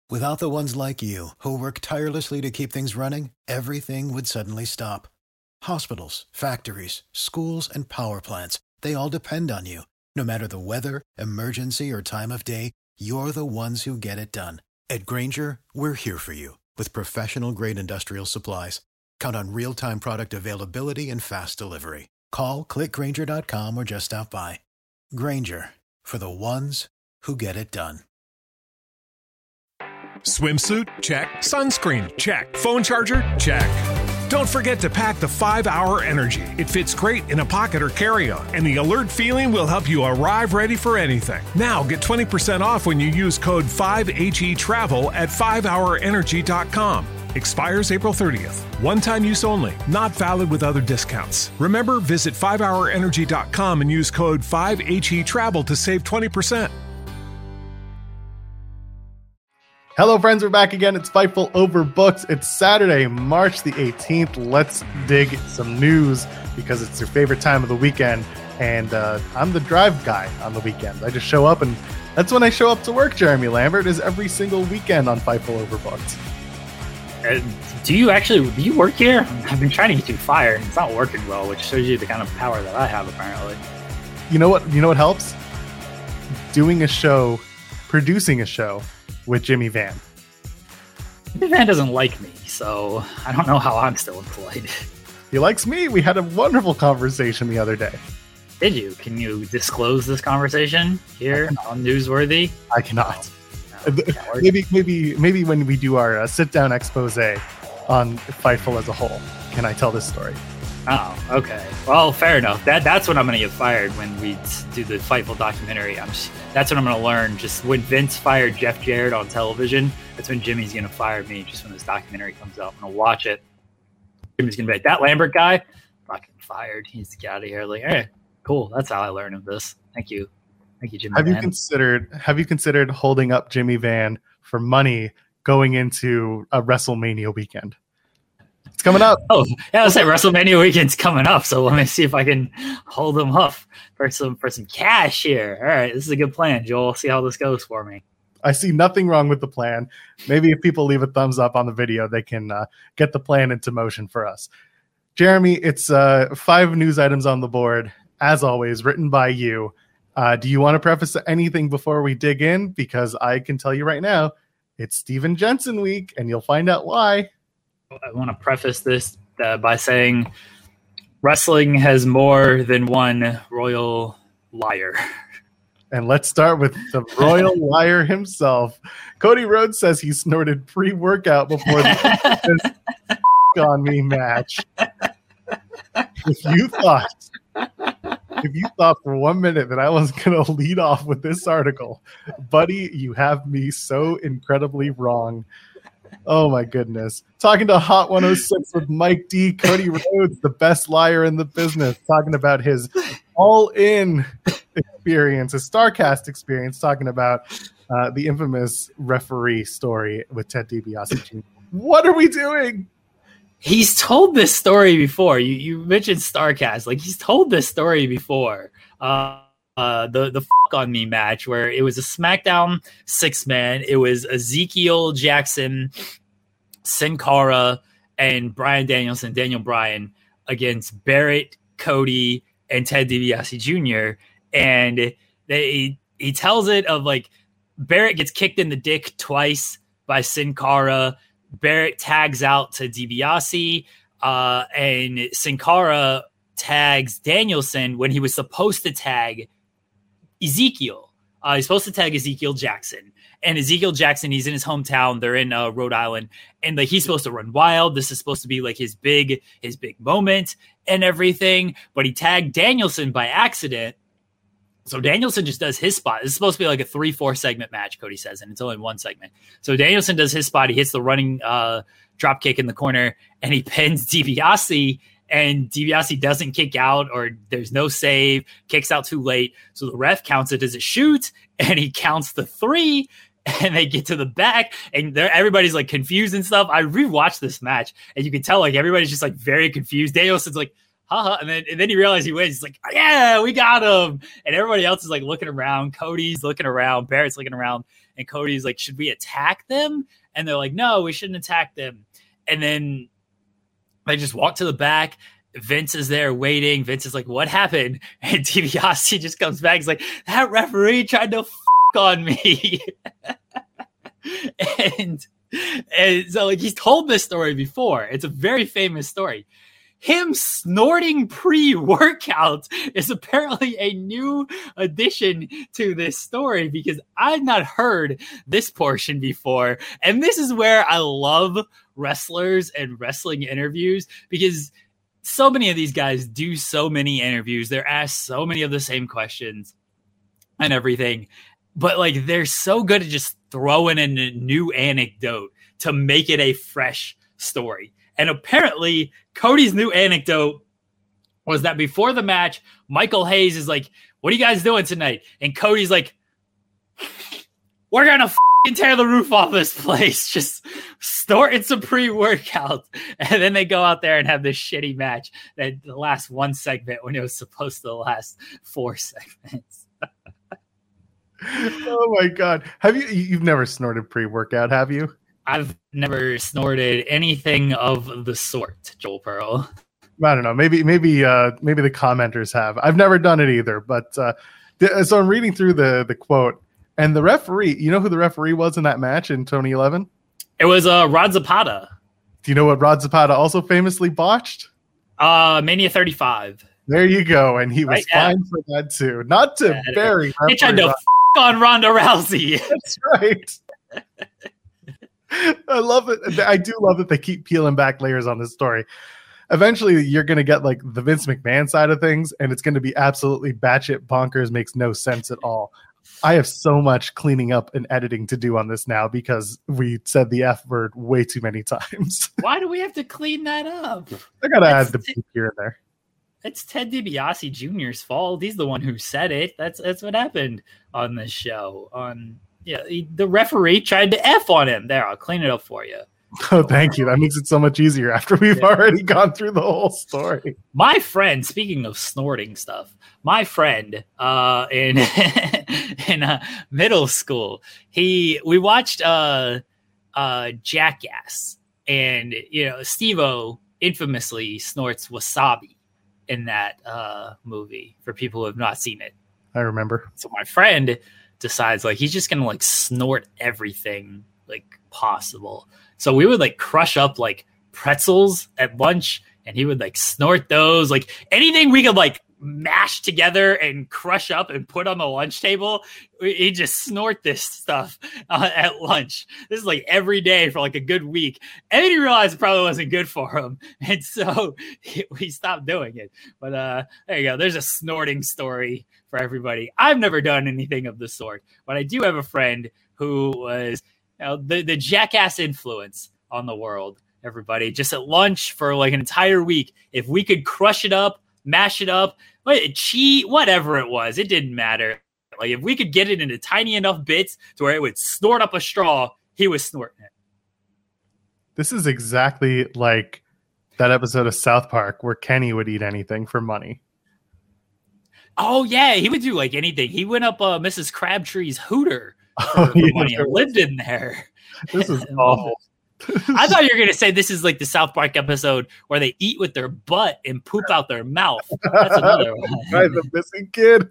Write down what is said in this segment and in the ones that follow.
Without the ones like you, who work tirelessly to keep things running, everything would suddenly stop. Hospitals, factories, schools, and power plants, they all depend on you. No matter the weather, emergency, or time of day, you're the ones who get it done. At Grainger, we're here for you with professional-grade industrial supplies. Count on real-time product availability and fast delivery. Call, clickgrainger.com, or just stop by. Grainger, for the ones who get it done. Swimsuit? Check. Sunscreen? Check. Phone charger? Check. Don't forget to pack the 5-Hour Energy. It fits great in a pocket or carry-on, and the alert feeling will help you arrive ready for anything. Now get 20% off when you use code 5HETRAVEL at 5hourenergy.com. Expires April 30th. One-time use only. Not valid with other discounts. Remember, visit 5hourenergy.com and use code 5HETRAVEL to save 20%. Hello, friends. We're back again. It's Fightful Over Books. It's Saturday, March the 18th. Let's dig some news because it's your favorite time of the weekend. And I'm the drive guy on the weekend. I just show up, and that's when I show up to work, Jeremy Lambert, is every single weekend on Fightful Over Books. Do you work here? I've been trying to get you fired. It's not working well, which shows you the kind of power that I have, apparently. You know what helps? Doing a show, producing a show with Jimmy Van. Jimmy Van doesn't like me, so I don't know how I'm still employed. He likes me. We had a wonderful conversation the other day. Did you? Can you disclose this conversation here on Newsworthy? I cannot. No, Maybe when we do our sit-down expose on Fightful as a whole, can I tell this story? Oh, okay. Well, fair enough. That's when I'm going to get fired, when we do the Fightful documentary. That's when I'm going to learn. Just when Vince fired Jeff Jarrett on television, that's when Jimmy's going to fire me. Just when this documentary comes out, I'm going to watch it. Jimmy's going to be like, that Lambert guy, fucking fired. He needs to get out of here. Like, hey, cool. That's how I learned of this. Thank you, Jimmy. Have you considered holding up Jimmy Van for money going into a WrestleMania weekend? It's coming up. Oh, yeah, I said WrestleMania weekend's coming up, so let me see if I can hold them up for some cash here. All right, this is a good plan, Joel. See how this goes for me. I see nothing wrong with the plan. Maybe if people leave a thumbs up on the video, they can get the plan into motion for us. Jeremy, it's 5 news items on the board, as always, written by you. Do you want to preface anything before we dig in? Because I can tell you right now, it's Steven Jensen week, and you'll find out why. I want to preface this by saying wrestling has more than one royal liar. And let's start with the royal liar himself. Cody Rhodes says he snorted pre-workout before the on me match. If you thought for 1 minute that I was going to lead off with this article, buddy, you have me so incredibly wrong. Oh my goodness. Talking to Hot 106 with Mike D, Cody Rhodes, the best liar in the business, talking about his all-in experience, his StarCast experience, talking about the infamous referee story with Ted DiBiase Jr. What are we doing? He's told this story before. You mentioned StarCast. Like, he's told this story before. The on me match where it was a SmackDown 6-man. It was Ezekiel Jackson, Sin Cara, and Bryan Danielson, Daniel Bryan, against Barrett, Cody, and Ted DiBiase Jr. And he tells it of, like, Barrett gets kicked in the dick twice by Sin Cara. Barrett tags out to DiBiase, and Sin Cara tags Danielson when he was supposed to tag Ezekiel. He's supposed to tag Ezekiel Jackson. And Ezekiel Jackson, he's in his hometown. They're in Rhode Island. And, like, he's supposed to run wild. This is supposed to be, like, his big moment and everything. But he tagged Danielson by accident. So Danielson just does his spot. This is supposed to be like a 3-4 segment match, Cody says, and it's only 1 segment. So Danielson does his spot. He hits the running drop kick in the corner, and he pins DiBiase, and DiBiase doesn't kick out, or there's no save, kicks out too late. So the ref counts it as a shoot, and he counts the 3, and they get to the back, and everybody's, like, confused and stuff. I rewatched this match, and you can tell, like, everybody's just, like, very confused. Danielson's like, haha, and then he realized he wins. He's like, yeah, we got him. And everybody else is, like, looking around. Cody's looking around. Barrett's looking around. And Cody's like, should we attack them? And they're like, no, we shouldn't attack them. And then they just walk to the back. Vince is there waiting. Vince is like, what happened? And DiBiase just comes back. He's like, that referee tried to on me. and so like he's told this story before. It's a very famous story. Him snorting pre-workout is apparently a new addition to this story because I've not heard this portion before. And this is where I love wrestlers and wrestling interviews because so many of these guys do so many interviews. They're asked so many of the same questions and everything. But like they're so good at just throwing in a new anecdote to make it a fresh story. And apparently, Cody's new anecdote was that before the match, Michael Hayes is like, what are you guys doing tonight? And Cody's like, we're going to tear the roof off this place. Just snorting some pre-workout. And then they go out there and have this shitty match that lasts 1 segment when it was supposed to last 4 segments. Oh my God. You've never snorted pre-workout, have you? I've never snorted anything of the sort, Joel Pearl. I don't know. Maybe the commenters have. I've never done it either. But so I'm reading through the quote, and the referee. You know who the referee was in that match in 2011? It was Rod Zapata. Do you know what Rod Zapata also famously botched? Mania 35. There you go, and he was fine for that too. Not to bury. They tried to on Ronda Rousey. That's right. I love it. I do love that they keep peeling back layers on this story. Eventually, you're going to get like the Vince McMahon side of things, and it's going to be absolutely batshit bonkers, makes no sense at all. I have so much cleaning up and editing to do on this now because we said the F word way too many times. Why do we have to clean that up? I got to add the beep here and there. It's Ted DiBiase Jr.'s fault. He's the one who said it. That's what happened on this show. The referee tried to F on him. There, I'll clean it up for you. Oh, thank you. That makes it so much easier after we've already gone through the whole story. My friend, speaking of snorting stuff, my friend in middle school, we watched Jackass, and Steve-O infamously snorts wasabi in that movie for people who have not seen it. I remember. So my friend decides like he's just gonna like snort everything like possible. So we would like crush up like pretzels at lunch, and he would like snort those, like anything we could like mash together and crush up and put on the lunch table. He'd just snort this stuff at lunch. This is like every day for like a good week. And then he realized it probably wasn't good for him. And so we stopped doing it. But there you go. There's a snorting story for everybody. I've never done anything of the sort, but I do have a friend who was the Jackass influence on the world. Everybody just at lunch for like an entire week. If we could crush it up, mash it up, cheat, whatever it was, it didn't matter. Like if we could get it into tiny enough bits to where it would snort up a straw, he was snorting it. This is exactly like that episode of South Park where Kenny would eat anything for money. Oh yeah, he would do like anything. He went up Mrs. Crabtree's Hooter for money and lived in there. This is awful. I thought you were going to say this is like the South Park episode where they eat with their butt and poop out their mouth. That's another one. Right, the missing kid.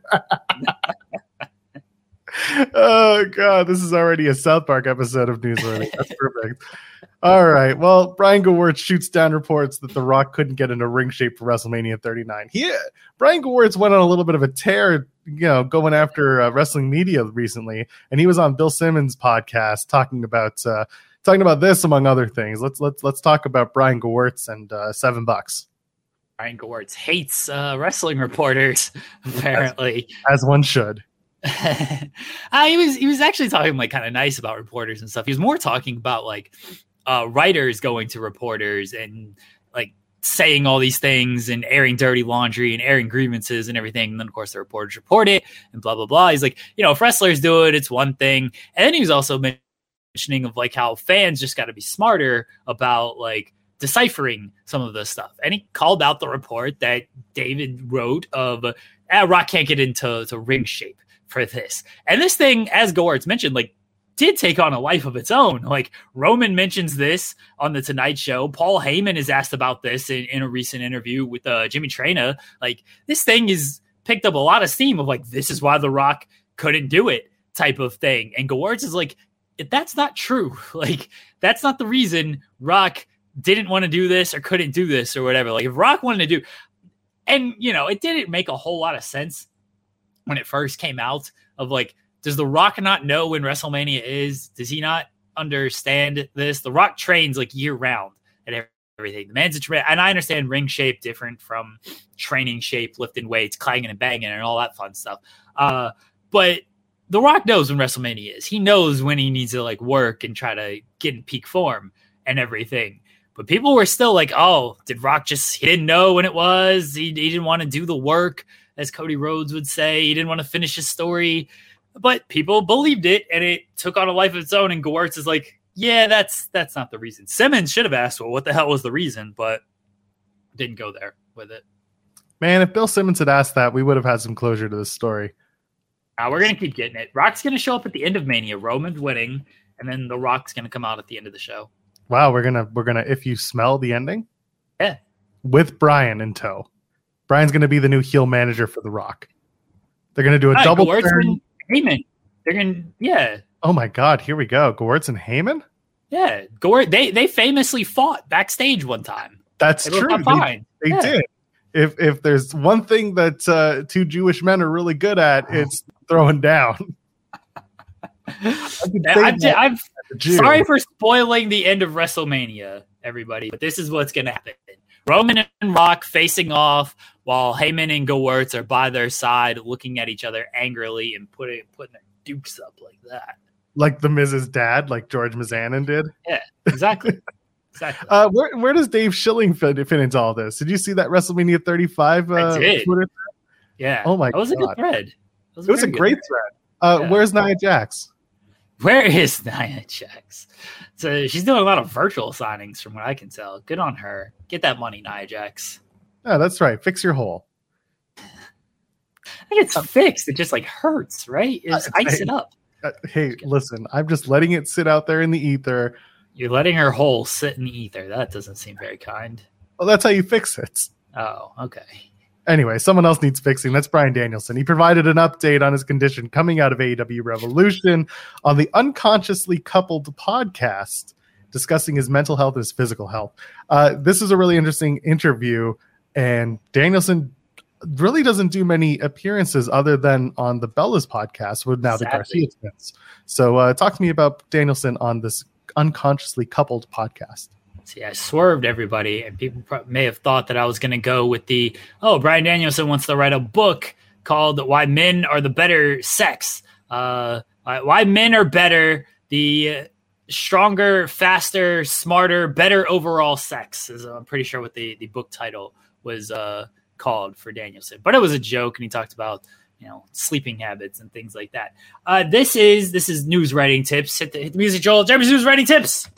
Oh, God. This is already a South Park episode of Newsworthy. That's perfect. All right. Well, Brian Gewirtz shoots down reports that The Rock couldn't get into ring shape for WrestleMania 39. Brian Gewirtz went on a little bit of a tear, going after wrestling media recently, and he was on Bill Simmons' podcast talking about this among other things. Let's talk about Brian Gewirtz and $7. Brian Gewirtz hates wrestling reporters, apparently, as one should. He was actually talking like kind of nice about reporters and stuff. He was more talking about like writers going to reporters and like saying all these things and airing dirty laundry and airing grievances and everything. And then of course the reporters report it and blah, blah, blah. He's like, if wrestlers do it, it's one thing. And then he was also mentioning of like how fans just got to be smarter about like deciphering some of this stuff. And he called out the report that David wrote of Rock can't get into ring shape for this. And this thing, as Gewirtz mentioned, like did take on a life of its own. Like Roman mentions this on the Tonight Show. Paul Heyman is asked about this in a recent interview with Jimmy Traina. Like this thing is picked up a lot of steam of like, this is why The Rock couldn't do it type of thing. And Gewirtz is like, that's not true. Like that's not the reason Rock didn't want to do this or couldn't do this or whatever. Like if Rock wanted to do, and it didn't make a whole lot of sense when it first came out of like, does The Rock not know when WrestleMania is? Does he not understand this? The Rock trains like year round at everything. The man's and I understand ring shape different from training shape, lifting weights, clanging and banging and all that fun stuff. But The Rock knows when WrestleMania is. He knows when he needs to like work and try to get in peak form and everything. But people were still like, oh, did Rock he didn't know when it was. He didn't want to do the work, as Cody Rhodes would say. He didn't want to finish his story. But people believed it, and it took on a life of its own. And Gewirtz is like, yeah, that's not the reason. Simmons should have asked, well, what the hell was the reason? But didn't go there with it. Man, if Bill Simmons had asked that, we would have had some closure to this story. We're going to keep getting it. Rock's going to show up at the end of Mania. Roman's winning, and then The Rock's going to come out at the end of the show. Wow, we're gonna if you smell the ending? Yeah. With Brian in tow. Brian's going to be the new heel manager for The Rock. They're going to do a double turn. Heyman. They're going to, yeah. Oh my God, here we go. Gewirtz and Heyman? Yeah. They famously fought backstage one time. That's true. They did. If there's one thing that two Jewish men are really good at, it's throwing down. I'm sorry for spoiling the end of WrestleMania, everybody, but this is what's going to happen. Roman and Rock facing off while Heyman and Gewirtz are by their side looking at each other angrily and putting their dukes up like that. Like the Miz's dad, like George Mizanin did? Yeah, exactly. Exactly. Where does Dave Schilling fit into all this? Did you see that WrestleMania 35? I did. Twitter? Yeah. Oh my God. That was a good thread. It was a great thread. Where's Nia Jax? Where is Nia Jax? So she's doing a lot of virtual signings from what I can tell. Good on her. Get that money, Nia Jax. Oh, that's right. Fix your hole. I think it's fixed. It just like hurts, right? It's ice it up. Hey, listen, I'm just letting it sit out there in the ether. You're letting her hole sit in the ether. That doesn't seem very kind. Well, that's how you fix it. Oh, okay. Anyway, someone else needs fixing. That's Bryan Danielson. He provided an update on his condition coming out of AEW Revolution on the Unconsciously Coupled podcast, discussing his mental health and his physical health. This is a really interesting interview, and Danielson really doesn't do many appearances other than on the Bellas podcast with now the Garcia twins. So talk to me about Danielson on this Unconsciously Coupled podcast. See, I swerved everybody, and people may have thought that I was going to go with Bryan Danielson wants to write a book called Why Men Are the Better Sex. Why men are better, the stronger, faster, smarter, better overall sex is I'm pretty sure what the book title was called for Danielson. But it was a joke, and he talked about sleeping habits and things like that. This is news writing tips. Hit the music, Joel. Jeremy's news writing tips.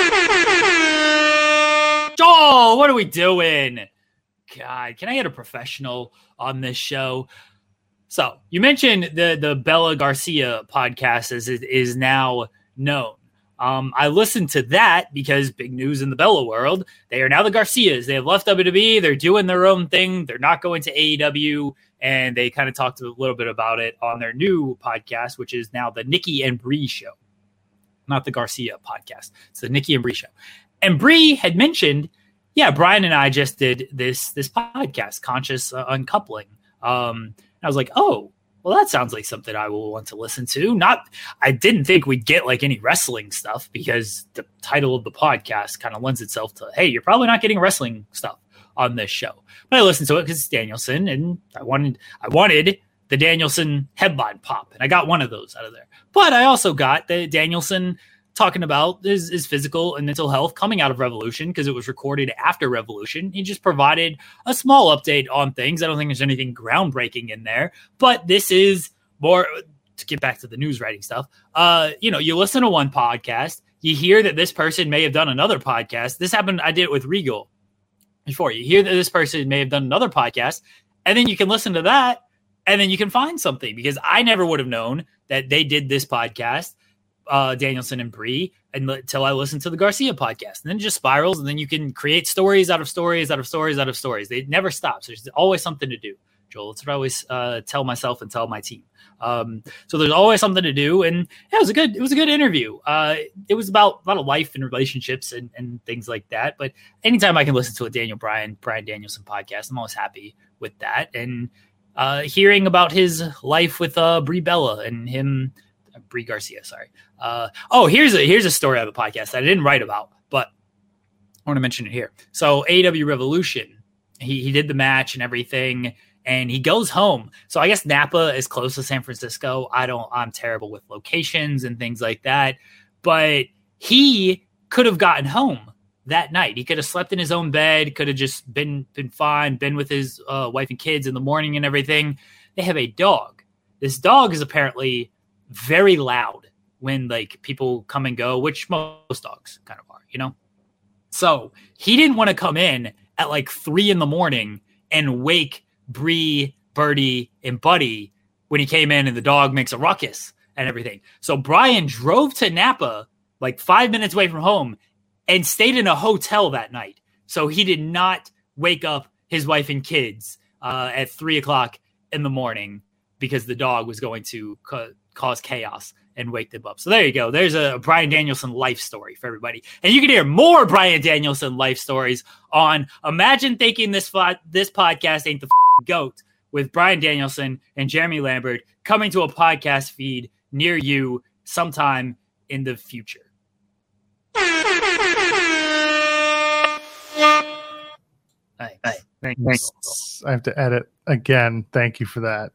Joel, what are we doing? God, can I get a professional on this show? So you mentioned the Bella Garcia podcast as it is now known. I listened to that because big news in the Bella world. They are now the Garcias. They have left WWE. They're doing their own thing. They're not going to AEW. And they kind of talked a little bit about it on their new podcast, which is now the Nikki and Brie show. Not the Garcia podcast. It's the Nikki and Brie show. And Brie had mentioned, Brian and I just did this podcast, Conscious Uncoupling. I was like, oh, well, that sounds like something I will want to listen to. I didn't think we'd get like any wrestling stuff because the title of the podcast kind of lends itself to, hey, you're probably not getting wrestling stuff on this show. But I listened to it because it's Danielson, and I wanted the Danielson headline pop, and I got one of those out of there. But I also got the Danielson talking about his physical and mental health coming out of Revolution because it was recorded after Revolution. He just provided a small update on things. I don't think there's anything groundbreaking in there, but this is more to get back to the news writing stuff. You listen to one podcast, you hear that this person may have done another podcast. This happened. I did it with Regal before. You hear that this person may have done another podcast, and then you can listen to that, and then you can find something because I never would have known that they did this podcast. Danielson and Bree until I listen to the Garcia podcast, and then it just spirals, and then you can create stories out of stories out of stories out of stories. They never stop. So there's always something to do, Joel. That's what I always tell myself and tell my team. So there's always something to do, and yeah, it was a good interview. It was about a lot of life and relationships and things like that. But anytime I can listen to a Brian Danielson podcast, I'm always happy with that. And hearing about his life with Brie Bella and him. Brie Garcia, sorry. Here's a story of the podcast that I didn't write about, but I want to mention it here. So AEW Revolution, he did the match and everything, and he goes home. So I guess Napa is close to San Francisco. I'm terrible with locations and things like that, but he could have gotten home that night. He could have slept in his own bed, could have just been fine, been with his wife and kids in the morning and everything. They have a dog. This dog is apparently very loud when like people come and go, which most dogs kind of are, So he didn't want to come in at like 3 a.m. and wake Bree, Birdie, and Buddy when he came in and the dog makes a ruckus and everything. So Brian drove to Napa, like 5 minutes away from home, and stayed in a hotel that night. So he did not wake up his wife and kids at 3 o'clock in the morning because the dog was going to cause chaos and wake them up. So there you go. There's a Bryan Danielson life story for everybody. And you can hear more Bryan Danielson life stories on Imagine Thinking This Podcast Ain't the Goat with Bryan Danielson and Jeremy Lambert coming to a podcast feed near you sometime in the future. Thanks. I have to edit again. Thank you for that.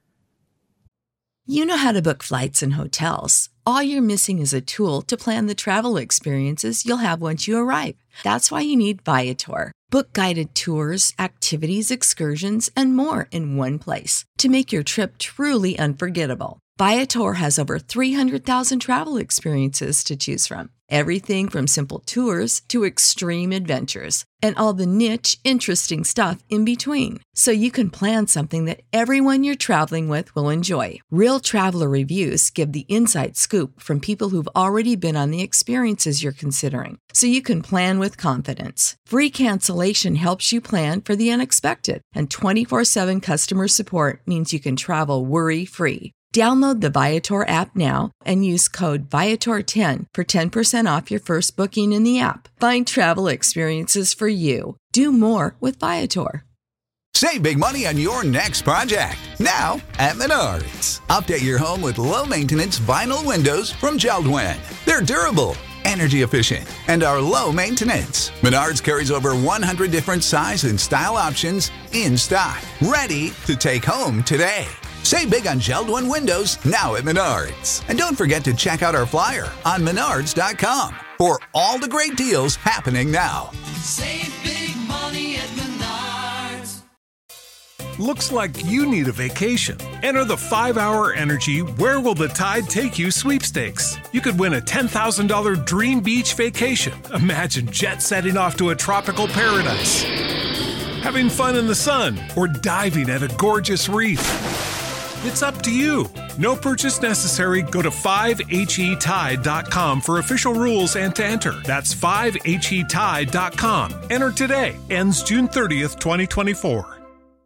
You know how to book flights and hotels. All you're missing is a tool to plan the travel experiences you'll have once you arrive. That's why you need Viator. Book guided tours, activities, excursions, and more in one place to make your trip truly unforgettable. Viator has over 300,000 travel experiences to choose from. Everything from simple tours to extreme adventures and all the niche, interesting stuff in between. So you can plan something that everyone you're traveling with will enjoy. Real traveler reviews give the inside scoop from people who've already been on the experiences you're considering. So you can plan with confidence. Free cancellation helps you plan for the unexpected. And 24/7 customer support means you can travel worry-free. Download the Viator app now and use code Viator10 for 10% off your first booking in the app. Find travel experiences for you. Do more with Viator. Save big money on your next project, now at Menards. Update your home with low-maintenance vinyl windows from JELD-WEN. They're durable, energy efficient, and are low maintenance. Menards carries over 100 different size and style options in stock, ready to take home today. Save big on JELD-WEN windows now at Menards. And don't forget to check out our flyer on Menards.com for all the great deals happening now. Save big money at Menards. Looks like you need a vacation. Enter the 5-Hour Energy Where Will the Tide Take You sweepstakes. You could win a $10,000 dream beach vacation. Imagine jet setting off to a tropical paradise, having fun in the sun, or diving at a gorgeous reef. It's up to you. No purchase necessary. Go to 5HETide.com for official rules and to enter. That's 5HETide.com. Enter today. Ends June 30th, 2024.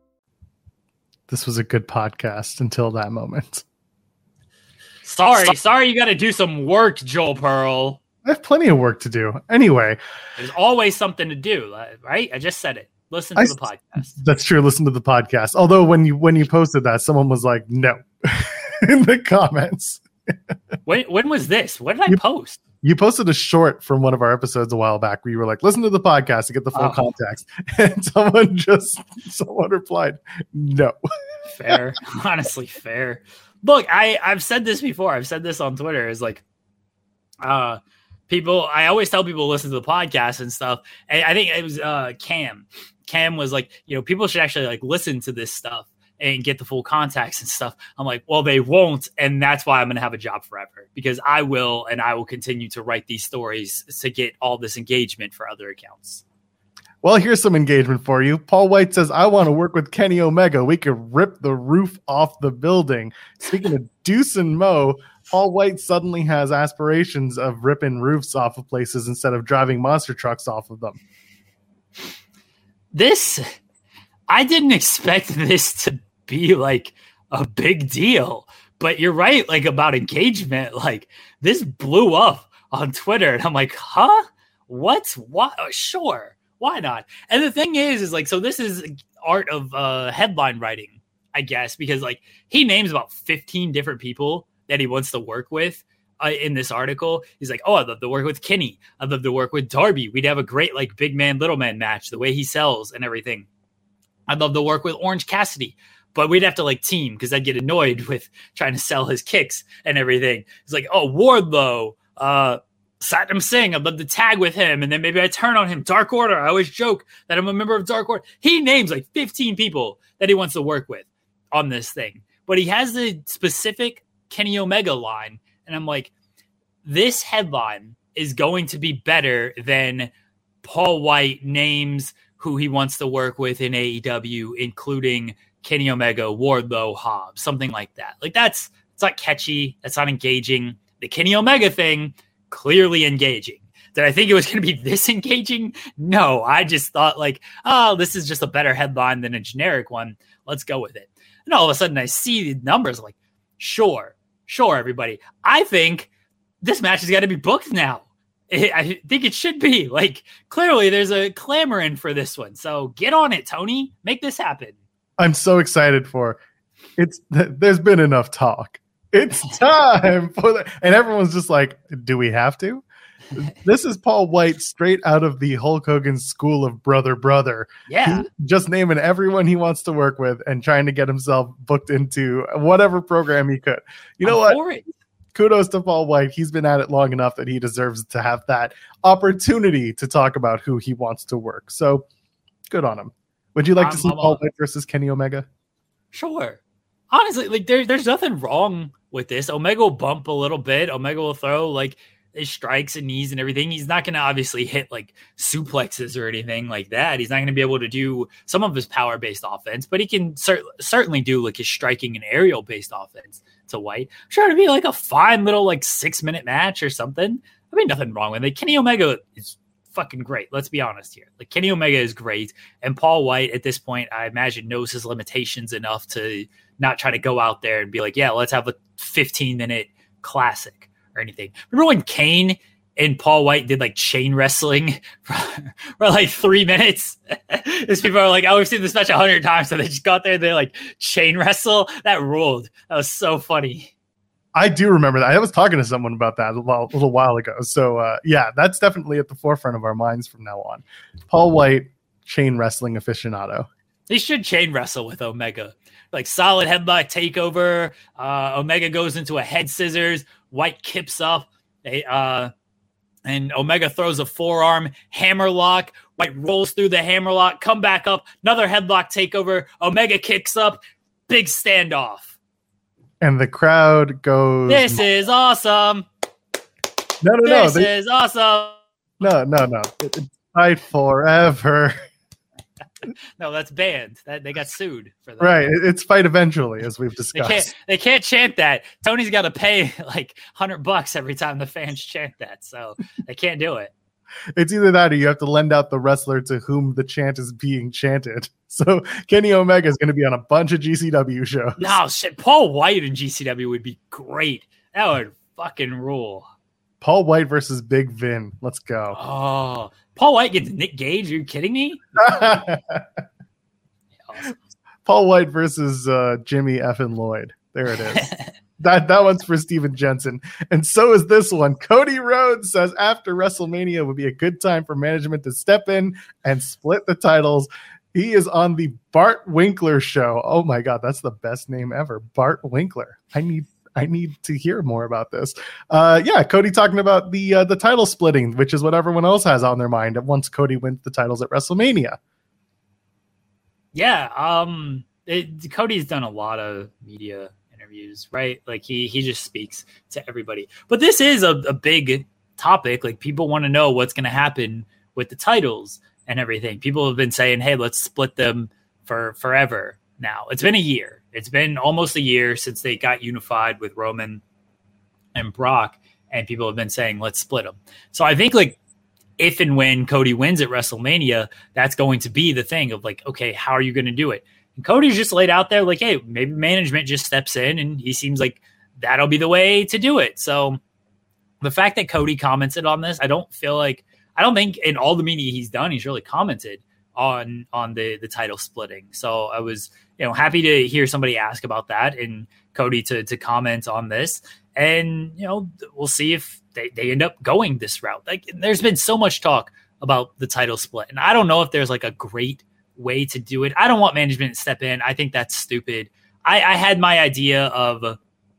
This was a good podcast until that moment. Sorry, you got to do some work, Joel Pearl. I have plenty of work to do. Anyway. There's always something to do, right? I just said it. Listen to the podcast. That's true. Listen to the podcast. Although when you posted that, someone was like, no, in the comments. When was this? When did I post? You posted a short from one of our episodes a while back where you were like, listen to the podcast to get the full context. And someone replied, no. Fair. Honestly, fair. Look, I've said this before. I've said this on Twitter. It's like, people, I always tell people to listen to the podcast and stuff. And I think it was Cam. Cam was like, people should actually like listen to this stuff and get the full context and stuff. I'm like, well, they won't. And that's why I'm going to have a job forever, because I will continue to write these stories to get all this engagement for other accounts. Well, here's some engagement for you. Paul White says, I want to work with Kenny Omega. We could rip the roof off the building. Speaking of Deuce and Mo, Paul White suddenly has aspirations of ripping roofs off of places instead of driving monster trucks off of them. I didn't expect this to be like a big deal, but you're right. Like about engagement, like this blew up on Twitter and I'm like, huh? What? Sure. Why not? And the thing is like, so this is art of headline writing, I guess, because like he names about 15 different people that he wants to work with in this article. He's like, oh, I'd love to work with Kenny. I'd love to work with Darby. We'd have a great like big man, little man match, the way he sells and everything. I'd love to work with Orange Cassidy, but we'd have to like team because I'd get annoyed with trying to sell his kicks and everything. He's like, oh, Wardlow, Satnam Singh, I'd love to tag with him. And then maybe I turn on him. Dark Order. I always joke that I'm a member of Dark Order. He names like 15 people that he wants to work with on this thing, but he has the specific Kenny Omega line. And I'm like, this headline is going to be better than Paul White names who he wants to work with in AEW, including Kenny Omega, Wardlow, Hobbs, something like that. Like it's not catchy. That's not engaging. The Kenny Omega thing, clearly engaging. Did I think it was going to be this engaging? No, I just thought like, oh, this is just a better headline than a generic one. Let's go with it. And all of a sudden I see the numbers like, sure, everybody. I think this match has got to be booked now. I think it should be. Like, clearly there's a clamoring for this one. So get on it, Tony. Make this happen. I'm so excited for it. There's been enough talk. It's time for that. And everyone's just like, do we have to? This is Paul White straight out of the Hulk Hogan school of brother. Yeah. Just naming everyone he wants to work with and trying to get himself booked into whatever program he could. You know what? Kudos to Paul White. He's been at it long enough that he deserves to have that opportunity to talk about who he wants to work. So good on him. Would you like to see Paul White versus Kenny Omega? Sure. Honestly, like there's nothing wrong with this. Omega will bump a little bit. Omega will throw like his strikes and knees and everything. He's not going to obviously hit like suplexes or anything like that. He's not going to be able to do some of his power-based offense, but he can certainly do like his striking and aerial-based offense to White. Sure, it'd be like a fine little like 6-minute match or something. I mean, nothing wrong with it. Kenny Omega is fucking great. Let's be honest here. Like Kenny Omega is great. And Paul White at this point, I imagine knows his limitations enough to not try to go out there and be like, yeah, let's have a 15-minute classic or anything. Remember when Kane and Paul White did like chain wrestling for like 3 minutes? These people are like, oh, we've seen this match 100 times. So they just got there and they like chain wrestle. That ruled. That was so funny. I do remember that. I was talking to someone about that a little while ago. So yeah, that's definitely at the forefront of our minds from now on. Paul White, chain wrestling aficionado. They should chain wrestle with Omega. Like solid headlock takeover. Omega goes into a head scissors. White kips up. And Omega throws a forearm hammerlock. White rolls through the hammerlock. Come back up. Another headlock takeover. Omega kicks up. Big standoff. And the crowd goes, this is awesome. No. This is awesome. No. It's fight forever. No, that's banned. They got sued for that. Right. It's fight eventually, as we've discussed. They can't chant that. Tony's got to pay like $100 every time the fans chant that. So they can't do it. It's either that or you have to lend out the wrestler to whom the chant is being chanted. So Kenny Omega is going to be on a bunch of GCW shows. No, shit. Paul White in GCW would be great. That would fucking rule. Paul White versus Big Vin. Let's go. Oh, Paul White gets Nick Gage. Are you kidding me? Awesome. Paul White versus Jimmy effing Lloyd. There it is. That one's for Steven Jensen. And so is this one. Cody Rhodes says after WrestleMania would be a good time for management to step in and split the titles. He is on the Bart Winkler show. Oh my God, that's the best name ever. Bart Winkler. I need to hear more about this. Yeah, Cody talking about the title splitting, which is what everyone else has on their mind once Cody wins the titles at WrestleMania. Yeah, Cody's done a lot of media interviews, right? Like he just speaks to everybody. But this is a big topic. Like people want to know what's going to happen with the titles and everything. People have been saying, hey, let's split them for forever now. It's been a year. It's been almost a year since they got unified with Roman and Brock, and people have been saying, let's split them. So I think like if and when Cody wins at WrestleMania, that's going to be the thing of like, okay, how are you going to do it? And Cody's just laid out there like, hey, maybe management just steps in, and he seems like that'll be the way to do it. So the fact that Cody commented on this, I don't think in all the media he's done, he's really commented on the title splitting. So I was, happy to hear somebody ask about that and Cody to comment on this. And, we'll see if they end up going this route. Like, there's been so much talk about the title split, and I don't know if there's like a great way to do it. I don't want management to step in. I think that's stupid. I had my idea of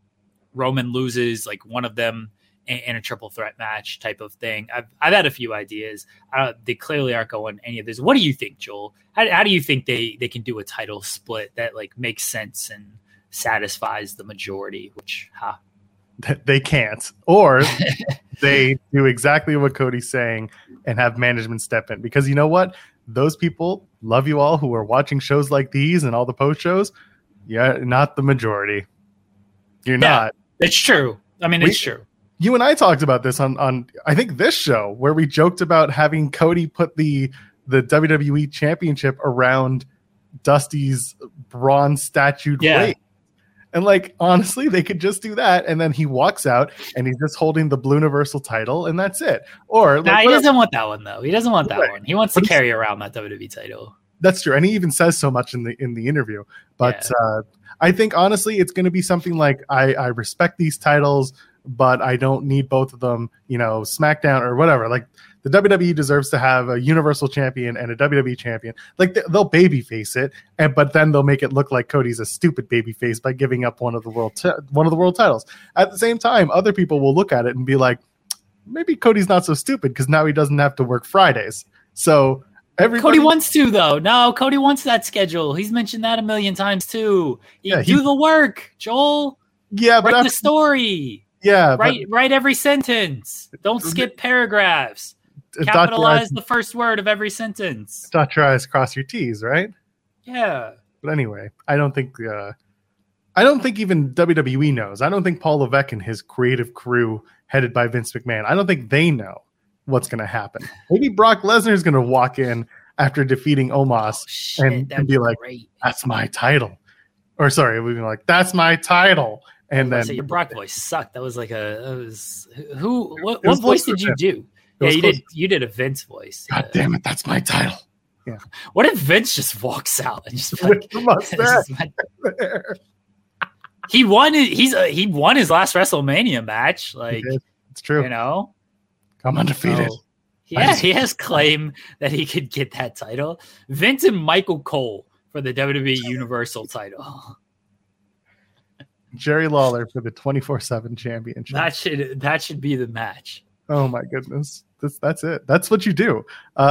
Roman loses like one of them in a triple threat match type of thing. I've had a few ideas. They clearly aren't going any of this. What do you think, Joel? How do you think they can do a title split that like makes sense and satisfies the majority? Which, they can't, or they do exactly what Cody's saying and have management step in, because you know what? Those people love you all who are watching shows like these and all the post shows. Yeah, not the majority. You're not. It's true. I mean, it's true. You and I talked about this on I think this show, where we joked about having Cody put the WWE Championship around Dusty's bronze statued weight. And like, honestly, they could just do that, and then he walks out and he's just holding the Blue Universal title, and that's it. Or he doesn't want that one though. He doesn't want that one. He wants to carry around that WWE title. That's true, and he even says so much in the interview. But I think honestly, it's going to be something like I respect these titles, but I don't need both of them. SmackDown or whatever. Like, the WWE deserves to have a Universal Champion and a WWE Champion. Like, they'll babyface it, but then they'll make it look like Cody's a stupid babyface by giving up one of the world titles. At the same time, other people will look at it and be like, maybe Cody's not so stupid because now he doesn't have to work Fridays. So Cody wants to, though. No, Cody wants that schedule. He's mentioned that a million times too. Do the work, Joel. Yeah, but write the story. Yeah, write every sentence. Don't skip paragraphs. Capitalize the first word of every sentence. Dot your I's, cross your T's, right? Yeah. But anyway, I don't think even WWE knows. I don't think Paul Levesque and his creative crew, headed by Vince McMahon, I don't think they know what's going to happen. Maybe Brock Lesnar is going to walk in after defeating Omos and be like, great. That's my title. Or sorry, we'd be like, that's my title. And then your Brock voice sucked. That was like what voice did you do? Yeah, you did a Vince voice. God damn it, that's my title. Yeah. What if Vince just walks out and just like he won his last WrestleMania match? Like, it's true. I'm undefeated. So, he has claim that he could get that title. Vince and Michael Cole for the WWE Universal title. Jerry Lawler for the 24/7 championship. That should be the match. Oh my goodness. That's it. That's what you do.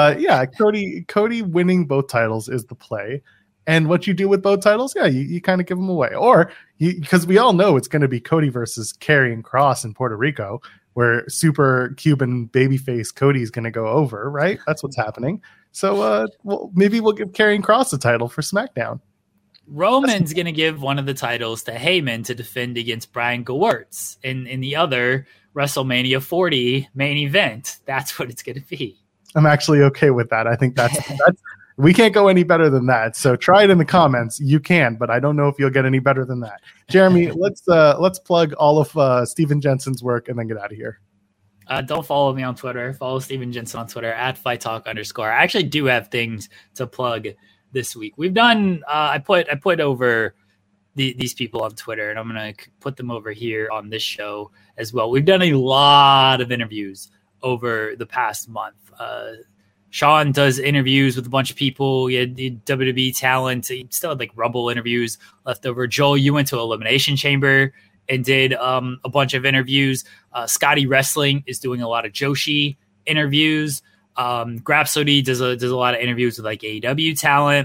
Cody winning both titles is the play. And what you do with both titles, you kind of give them away. Or because we all know it's going to be Cody versus Karrion Kross in Puerto Rico, where super Cuban babyface Cody is going to go over, right? That's what's happening. So maybe we'll give Karrion Kross the title for SmackDown. Roman's going to give one of the titles to Heyman to defend against Brian Gewirtz in the other WrestleMania 40 main event. That's what it's going to be. I'm actually okay with that. I think that's we can't go any better than that. So try it in the comments. You can, but I don't know if you'll get any better than that. Jeremy, let's plug all of Steven Jensen's work and then get out of here. Don't follow me on Twitter. Follow Steven Jensen on Twitter @FightTalk_. I actually do have things to plug this week. We've done. I put over these people on Twitter, and I'm going to put them over here on this show as well. We've done a lot of interviews over the past month. Sean does interviews with a bunch of people. He had WWE talent. He still had like Rumble interviews left over. Joel, you went to Elimination Chamber and did a bunch of interviews. Scotty Wrestling is doing a lot of Joshi interviews. Grapsody does a lot of interviews with like AEW talent.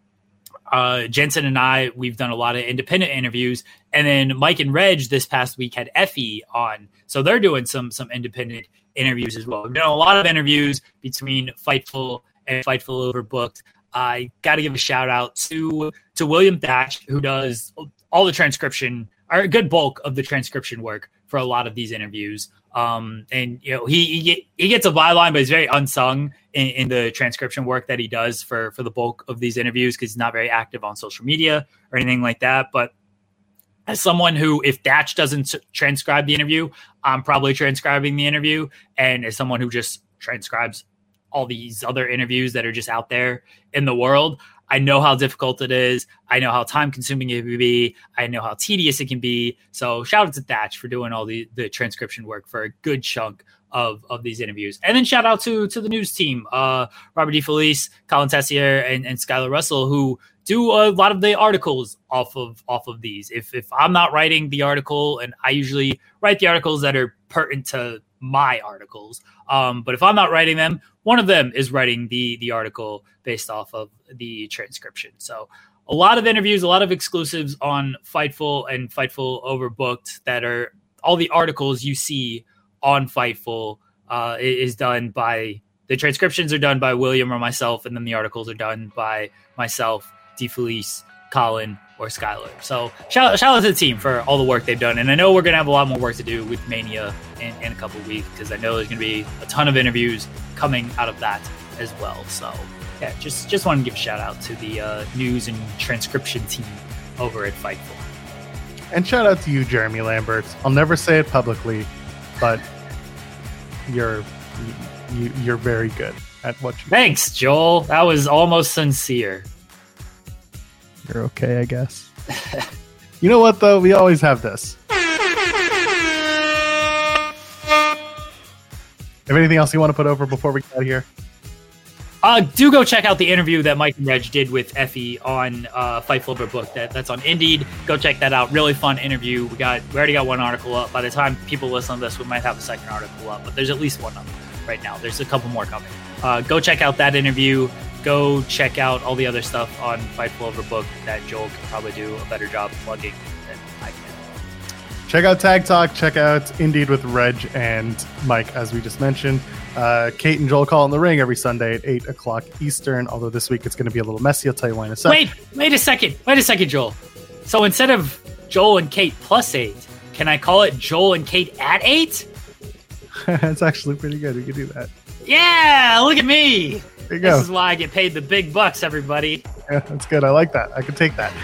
Jensen and I, we've done a lot of independent interviews, and then Mike and Reg this past week had Effie on, so they're doing some independent interviews as well. We've done a lot of interviews between Fightful and Fightful Overbooked. I got to give a shout out to William Thatch, who does all the transcription, or a good bulk of the transcription work for a lot of these interviews. And he gets a byline, but he's very unsung in the transcription work that he does for the bulk of these interviews, because he's not very active on social media or anything like that. But as someone who, if Thatch doesn't transcribe the interview, I'm probably transcribing the interview. And as someone who just transcribes all these other interviews that are just out there in the world, I know how difficult it is. I know how time consuming it can be. I know how tedious it can be. So shout out to Thatch for doing all the transcription work for a good chunk of these interviews. And then shout out to the news team, Robert DeFelice, Colin Tessier, and Skylar Russell, who do a lot of the articles off of these. If I'm not writing the article, and I usually write the articles that are pertinent to my articles, but if I'm not writing them, one of them is writing the article based off of the transcription. So a lot of interviews, a lot of exclusives on Fightful and Fightful Overbooked that are all the articles you see on Fightful is done by, the transcriptions are done by William or myself, and then the articles are done by myself, DeFelice, Colin, or Skylar. So shout out to the team for all the work they've done. And I know we're going to have a lot more work to do with Mania in a couple of weeks, because I know there's going to be a ton of interviews coming out of that as well. So yeah, just want to give a shout out to the news and transcription team over at Fightful. And shout out to you, Jeremy Lambert. I'll never say it publicly, but you're very good at what you do. Thanks, Joel. That was almost sincere. You're okay, I guess. You know what, though? We always have this. Have anything else you want to put over before we get out of here? Do go check out the interview that Mike and Reg did with Effie on Fightful Overbooked. That's on Indeed. Go check that out. Really fun interview. We already got one article up. By the time people listen to this, we might have a second article up, but there's at least one up right now. There's a couple more coming. Go check out that interview. Go check out all the other stuff on Fightful Overbooked that Joel can probably do a better job plugging than I can. Check out Tag Talk. Check out Indeed with Reg and Mike, as we just mentioned. Kate and Joel Call in the Ring every Sunday at 8 o'clock Eastern, although this week it's going to be a little messy. I'll tell you why in a second. Wait a second, Joel. So instead of Joel and Kate plus 8, can I call it Joel and Kate at 8? That's actually pretty good. We could do that. Yeah, look at me. There you go. This is why I get paid the big bucks, everybody. Yeah, that's good. I like that. I could take that.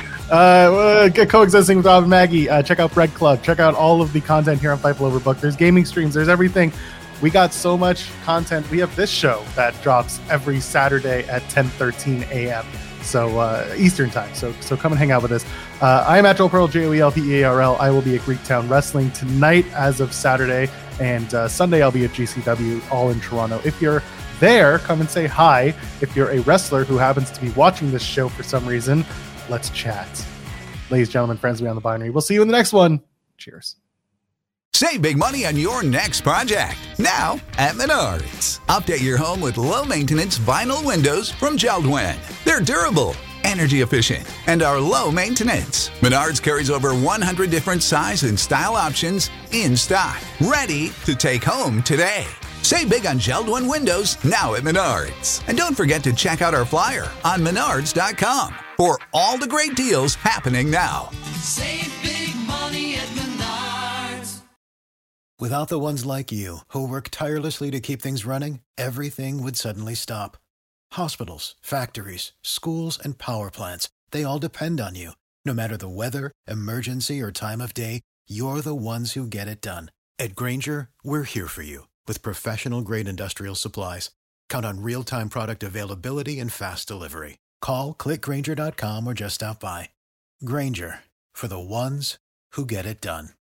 Get coexisting with Rob and Maggie. Check out Bread Club. Check out all of the content here on Fightful Overbooked. There's gaming streams. There's everything. We got so much content. We have this show that drops every Saturday at 10:13 a.m. So Eastern time. So come and hang out with us. I am at Joel Pearl, JoelPearl. I will be at Greektown Wrestling tonight as of Saturday, and Sunday I'll be at GCW, all in Toronto. If you're there, come and say hi. If you're a wrestler who happens to be watching this show for some reason, let's chat. Ladies, gentlemen, friends beyond the binary, we'll see you in the next one. Cheers. Save big money on your next project, now at Menards. Update your home with low-maintenance vinyl windows from JELD-WEN. They're durable, energy efficient, and are low maintenance. Menards carries over 100 different size and style options in stock, ready to take home today. Save big on JELD-WEN windows now at Menards. And don't forget to check out our flyer on Menards.com for all the great deals happening now. Save big money at Menards. Without the ones like you, who work tirelessly to keep things running, everything would suddenly stop. Hospitals, factories, schools, and power plants, they all depend on you. No matter the weather, emergency, or time of day, you're the ones who get it done. At Grainger, we're here for you with professional-grade industrial supplies. Count on real-time product availability and fast delivery. Call, click Grainger.com, or just stop by. Grainger, for the ones who get it done.